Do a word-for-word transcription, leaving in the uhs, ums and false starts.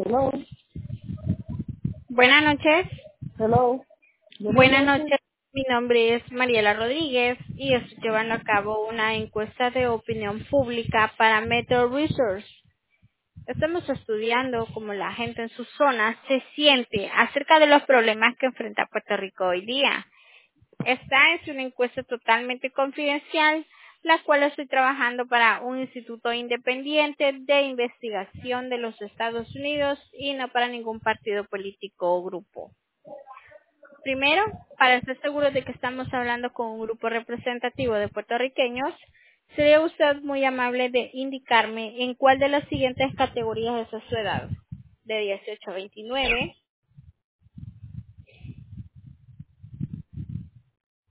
Hello, Buenas noches. hello. Buenas Buenas noches. noches. Mi nombre es Mariela Rodríguez y estoy llevando a cabo una encuesta de opinión pública para Metro Research. Estamos estudiando cómo la gente en su zona se siente acerca de los problemas que enfrenta Puerto Rico hoy día. Esta es una encuesta totalmente confidencial, la cual estoy trabajando para un instituto independiente de investigación de los Estados Unidos y no para ningún partido político o grupo. Primero, para estar seguro de que estamos hablando con un grupo representativo de puertorriqueños, sería usted muy amable de indicarme en cuál de las siguientes categorías es su edad. De dieciocho a veintinueve,